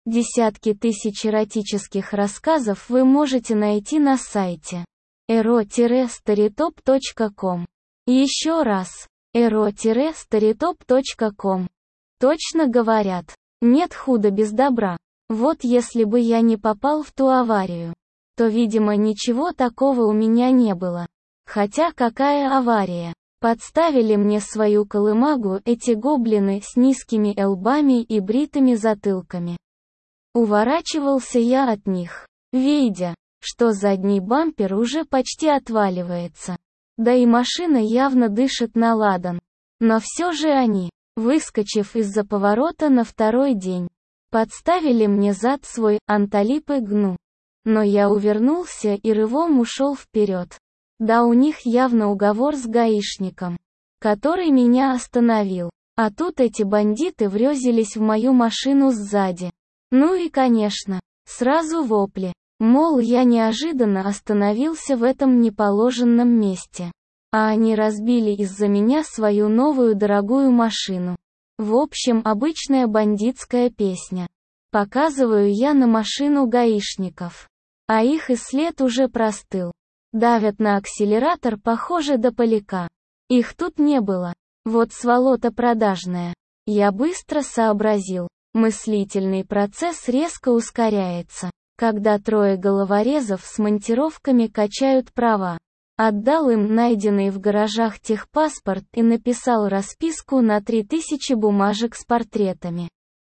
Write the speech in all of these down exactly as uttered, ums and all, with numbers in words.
Десятки тысяч эротических рассказов вы можете найти на сайте эро старитоп точка ком. Еще раз, эро старитоп точка ком. Точно говорят, нет худа без добра. Вот если бы я не попал в ту аварию, то, видимо, ничего такого у меня не было. Хотя какая авария? Подставили мне свою колымагу эти гоблины с низкими лбами и бритыми затылками. Уворачивался я от них, видя, что задний бампер уже почти отваливается. Да и машина явно дышит на ладан. Но все же они, выскочив из-за поворота на второй день, подставили мне зад свой анталип и гну. Но я увернулся и рывом ушел вперед. Да у них явно уговор с гаишником, который меня остановил. А тут эти бандиты врезались в мою машину сзади. Ну и конечно, сразу вопли. Мол, я неожиданно остановился в этом неположенном месте. А они разбили из-за меня свою новую дорогую машину. В общем, обычная бандитская песня. Показываю я на машину гаишников. А их и след уже простыл. Давят на акселератор, похоже, до поляка. Их тут не было. Вот сволота продажная. Я быстро сообразил. Мыслительный процесс резко ускоряется, когда трое головорезов с монтировками качают права. Отдал им найденный в гаражах техпаспорт и написал расписку на три тысячи бумажек с портретами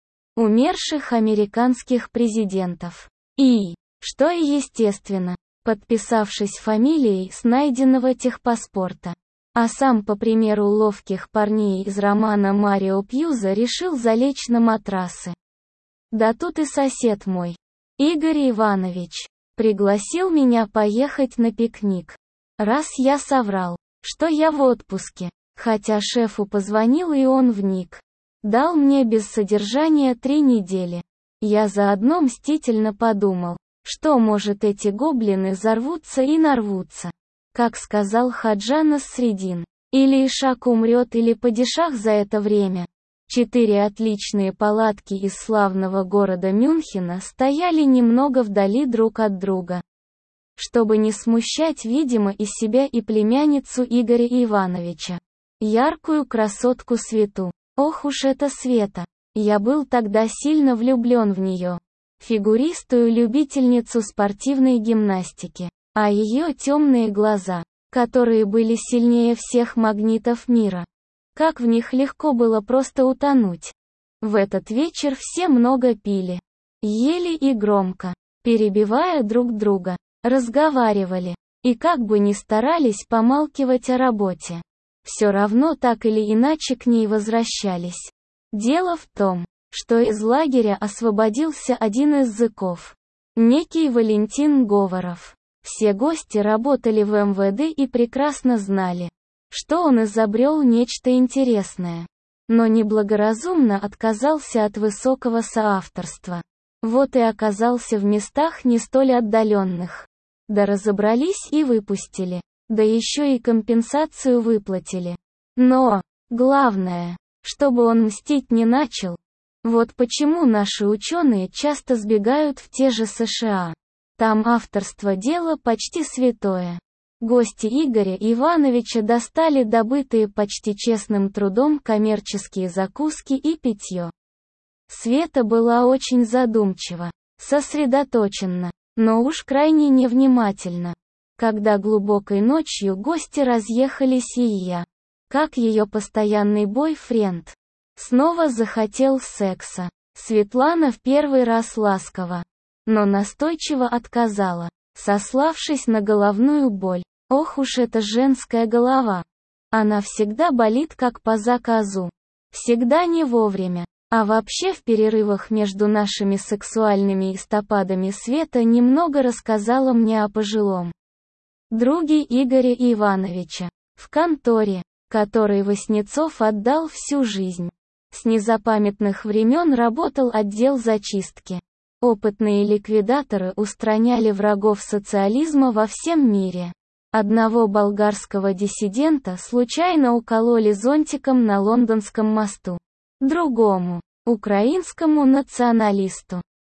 умерших американских президентов. И, что и естественно, подписавшись фамилией с найденного техпаспорта. А сам, по примеру ловких парней из романа Марио Пьюза, решил залечь на матрасы. Да тут и сосед мой, Игорь Иванович, пригласил меня поехать на пикник. Раз я соврал, что я в отпуске, хотя шефу позвонил и он вник. Дал мне без содержания три недели. Я заодно мстительно подумал, что может эти гоблины взорвутся и нарвутся. Как сказал Хаджа Насреддин, или Ишак умрет, или падишах за это время. Четыре отличные палатки из славного города Мюнхена стояли немного вдали друг от друга. Чтобы не смущать, видимо, и себя, и племянницу Игоря Ивановича. Яркую красотку Свету. Ох уж эта Света. Я был тогда сильно влюблен в нее. Фигуристую любительницу спортивной гимнастики. А ее темные глаза, которые были сильнее всех магнитов мира. Как в них легко было просто утонуть. В этот вечер все много пили. Ели и громко, перебивая друг друга, разговаривали. И как бы ни старались помалкивать о работе, все равно так или иначе к ней возвращались. Дело в том, что из лагеря освободился один из зэков. Некий Валентин Говоров. Все гости работали в эм вэ дэ и прекрасно знали, что он изобрел нечто интересное. Но неблагоразумно отказался от высокого соавторства. Вот и оказался в местах не столь отдаленных. Да разобрались и выпустили. Да еще и компенсацию выплатили. Но, главное, чтобы он мстить не начал. Вот почему наши ученые часто сбегают в те же США. Там авторство дела почти святое. Гости Игоря Ивановича достали добытые почти честным трудом коммерческие закуски и питье. Света была очень задумчива, сосредоточена, но уж крайне невнимательна. Когда глубокой ночью гости разъехались, и я, как ее постоянный бойфренд, снова захотел секса. Светлана в первый раз ласково, но настойчиво отказала, сославшись на головную боль. Ох уж эта женская голова. Она всегда болит как по заказу. Всегда не вовремя. А вообще в перерывах между нашими сексуальными эстападами Света немного рассказала мне о пожилом друге Игоря Ивановича, в конторе, которой Васнецов отдал всю жизнь. С незапамятных времен работал отдел зачистки. Опытные ликвидаторы устраняли врагов социализма во всем мире. Одного болгарского диссидента случайно укололи зонтиком на Лондонском мосту. Другому, украинскому националисту,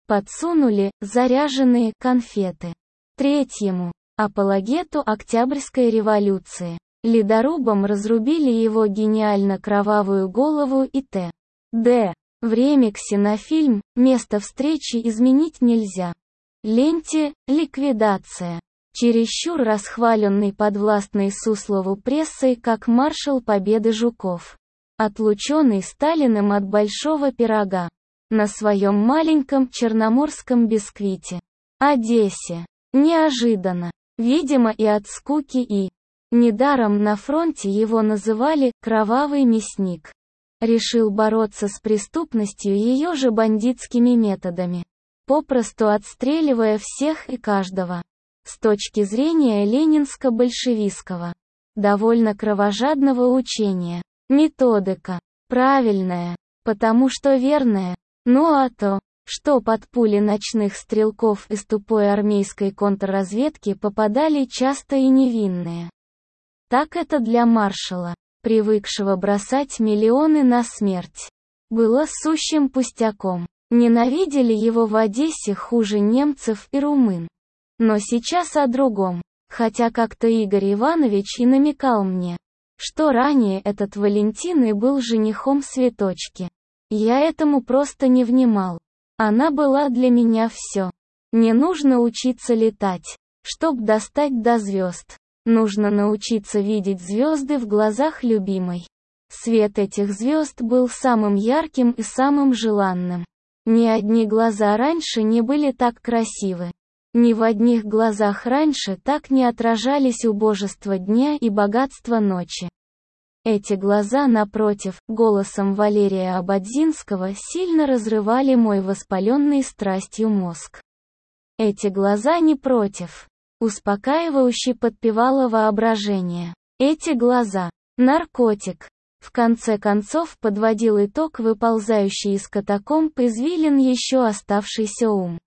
подсунули заряженные конфеты. Третьему, апологету Октябрьской революции, ледорубом разрубили его гениально кровавую голову и т.д. В ремиксе на фильм «Место встречи изменить нельзя». Ленте «Ликвидация». Чересчур расхваленный подвластный Суслову прессой как маршал Победы Жуков, отлученный Сталиным от большого пирога, на своем маленьком черноморском бисквите. Одессе. Неожиданно. Видимо и от скуки и. Недаром на фронте его называли «кровавый мясник». Решил бороться с преступностью ее же бандитскими методами, попросту отстреливая всех и каждого. С точки зрения ленинско-большевистского, довольно кровожадного учения, методика правильная, потому что верная. Ну а то, что под пули ночных стрелков из тупой армейской контрразведки попадали часто и невинные. Так это для маршала, привыкшего бросать миллионы на смерть, было сущим пустяком. Ненавидели его в Одессе хуже немцев и румын. Но сейчас о другом, хотя как-то Игорь Иванович и намекал мне, что ранее этот Валентин и был женихом Светочки. Я этому просто не внимал. Она была для меня все. Не нужно учиться летать, чтоб достать до звезд. Нужно научиться видеть звезды в глазах любимой. Свет этих звезд был самым ярким и самым желанным. Ни одни глаза раньше не были так красивы. Ни в одних глазах раньше так не отражались убожество дня и богатство ночи. Эти глаза, напротив, голосом Валерия Ободзинского сильно разрывали мой воспаленный страстью мозг. Эти глаза не против. Успокаивающе подпевало воображение. Эти глаза — наркотик. В конце концов подводил итог выползающий из катакомб извилин еще оставшийся ум.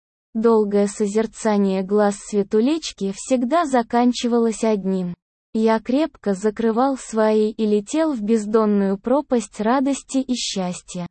Долгое созерцание глаз Светулечки всегда заканчивалось одним. Я крепко закрывал свои и летел в бездонную пропасть радости и счастья.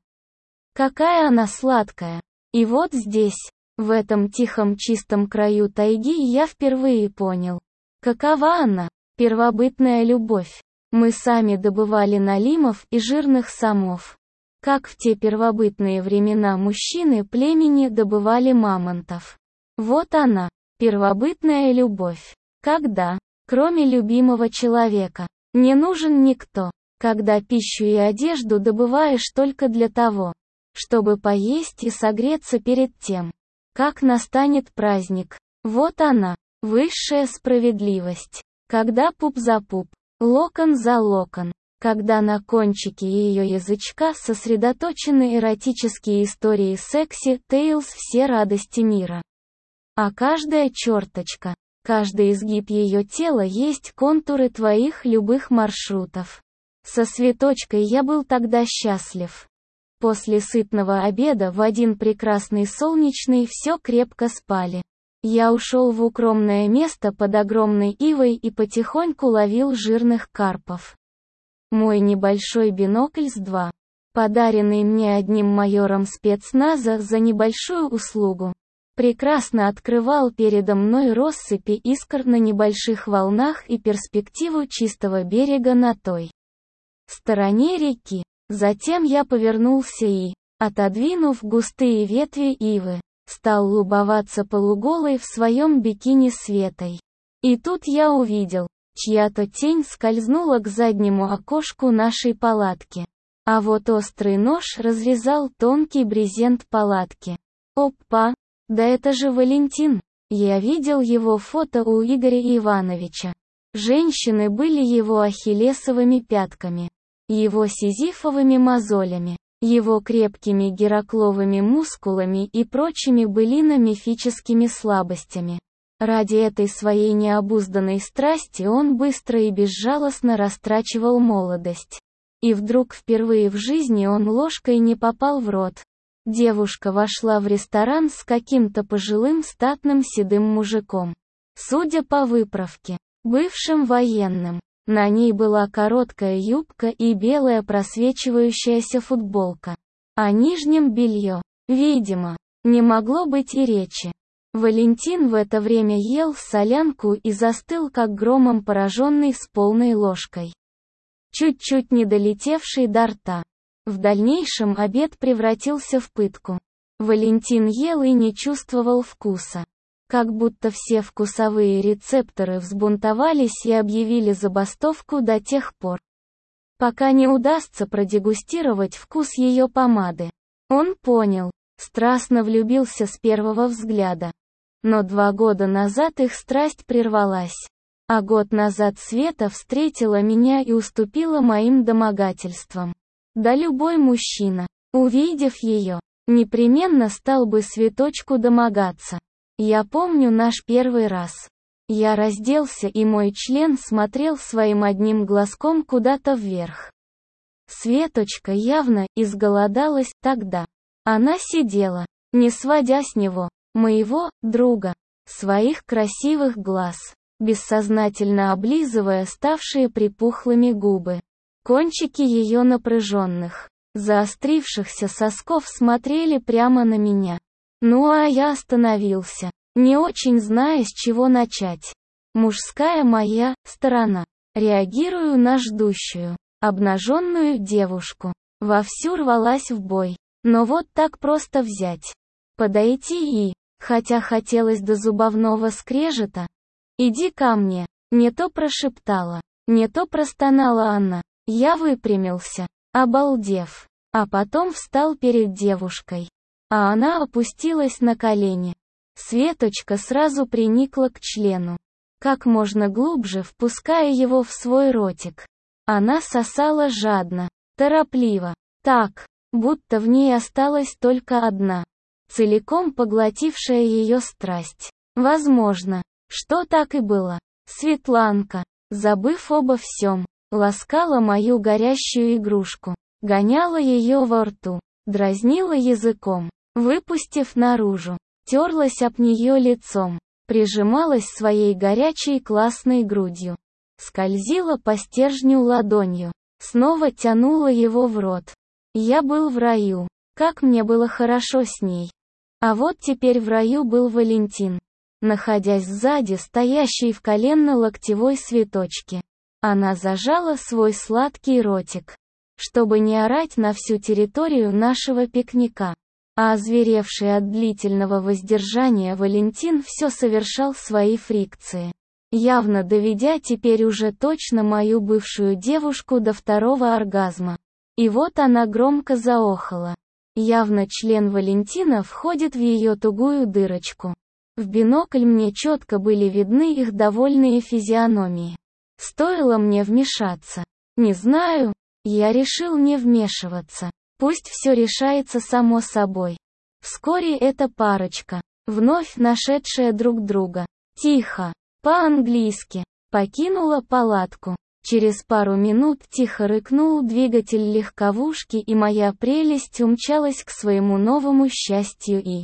Какая она сладкая! И вот здесь, в этом тихом чистом краю тайги, я впервые понял, какова она, первобытная любовь. Мы сами добывали налимов и жирных самов. Как в те первобытные времена мужчины племени добывали мамонтов. Вот она, первобытная любовь. Когда, кроме любимого человека, не нужен никто. Когда пищу и одежду добываешь только для того, чтобы поесть и согреться перед тем, как настанет праздник. Вот она, высшая справедливость. Когда пуп за пуп, локон за локон. Когда на кончике ее язычка сосредоточены эротические истории секси, тейлз, все радости мира. А каждая черточка, каждый изгиб ее тела есть контуры твоих любых маршрутов. Со Светочкой я был тогда счастлив. После сытного обеда в один прекрасный солнечный все крепко спали. Я ушел в укромное место под огромной ивой и потихоньку ловил жирных карпов. Мой небольшой бинокль с два, подаренный мне одним майором спецназа за небольшую услугу, прекрасно открывал передо мной россыпи искр на небольших волнах и перспективу чистого берега на той стороне реки. Затем я повернулся и, отодвинув густые ветви ивы, стал любоваться полуголой в своем бикини Светой. И тут я увидел, чья-то тень скользнула к заднему окошку нашей палатки. А вот острый нож разрезал тонкий брезент палатки. Опа! Да это же Валентин! Я видел его фото у Игоря Ивановича. Женщины были его ахиллесовыми пятками, его сизифовыми мозолями, его крепкими геракловыми мускулами и прочими былино-мифическими слабостями. Ради этой своей необузданной страсти он быстро и безжалостно растрачивал молодость. И вдруг впервые в жизни он ложкой не попал в рот. Девушка вошла в ресторан с каким-то пожилым статным седым мужиком. Судя по выправке, бывшим военным. На ней была короткая юбка и белая просвечивающаяся футболка. А нижнем белье. Видимо, Не могло быть и речи. Валентин в это время ел солянку и застыл как громом пораженный с полной ложкой, чуть-чуть не долетевший до рта. В дальнейшем обед превратился в пытку. Валентин ел и не чувствовал вкуса. Как будто все вкусовые рецепторы взбунтовались и объявили забастовку до тех пор, пока не удастся продегустировать вкус ее помады. Он понял, страстно влюбился с первого взгляда. Но два года назад их страсть прервалась. А год назад Света встретила меня и уступила моим домогательствам. Да любой мужчина, увидев ее, непременно стал бы Светочку домогаться. Я помню наш первый раз. Я разделся, и мой член смотрел своим одним глазком куда-то вверх. Светочка явно изголодалась тогда. Она сидела, не сводя с него, моего друга, своих красивых глаз, бессознательно облизывая ставшие припухлыми губы. Кончики ее напряженных, заострившихся сосков смотрели прямо на меня. Ну а я остановился, не очень зная, с чего начать. Мужская моя сторона. Реагирую на ждущую, обнаженную девушку. Вовсю рвалась в бой. Но вот так просто взять, подойти и, хотя хотелось до зубовного скрежета, «Иди ко мне», не то прошептала, не то простонала она. Я выпрямился, обалдев, а потом встал перед девушкой. А она опустилась на колени. Светочка сразу приникла к члену, как можно глубже впуская его в свой ротик. Она сосала жадно, торопливо, так, будто в ней осталась только одна, целиком поглотившая ее страсть. Возможно, что так и было. Светланка, забыв обо всем, ласкала мою горящую игрушку, гоняла ее во рту, дразнила языком, выпустив наружу, терлась об нее лицом, прижималась своей горячей классной грудью, скользила по стержню ладонью, снова тянула его в рот. Я был в раю, как мне было хорошо с ней. А вот теперь в раю был Валентин, находясь сзади стоящей в коленно-локтевой Светочке. Она зажала свой сладкий ротик, чтобы не орать на всю территорию нашего пикника. А озверевший от длительного воздержания Валентин все совершал свои фрикции, явно доведя теперь уже точно мою бывшую девушку до второго оргазма. И вот она громко заохала. Явно член Валентина входит в ее тугую дырочку. В бинокль мне четко были видны их довольные физиономии. Стоило мне вмешаться. Не знаю, я решил не вмешиваться. Пусть все решается само собой. Вскоре эта парочка, вновь нашедшая друг друга, тихо, по-английски, покинула палатку. Через пару минут тихо рыкнул двигатель легковушки, и моя прелесть умчалась к своему новому счастью и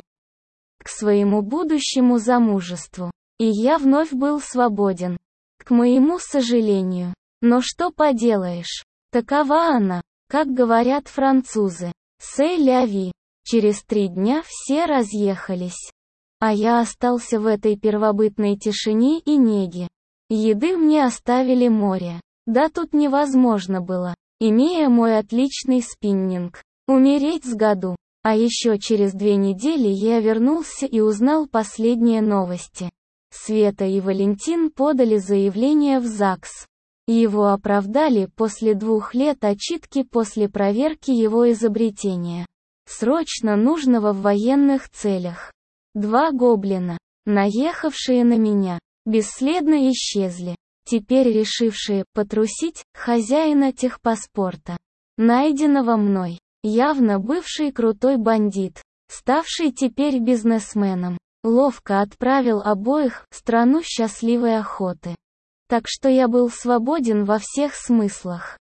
к своему будущему замужеству. И я вновь был свободен. К моему сожалению. Но что поделаешь? Такова она. Как говорят французы, «c'est la vie». Через три дня все разъехались. А я остался в этой первобытной тишине и неге. Еды мне оставили море. Да тут невозможно было, имея мой отличный спиннинг, умереть с году. А еще через две недели я вернулся и узнал последние новости. Света и Валентин подали заявление в ЗАГС. Его оправдали после двух лет отчитки после проверки его изобретения, срочно нужного в военных целях. Два гоблина, наехавшие на меня, бесследно исчезли, теперь решившие потрусить хозяина техпаспорта, найденного мной, явно бывший крутой бандит, ставший теперь бизнесменом, ловко отправил обоих в страну счастливой охоты. Так что я был свободен во всех смыслах.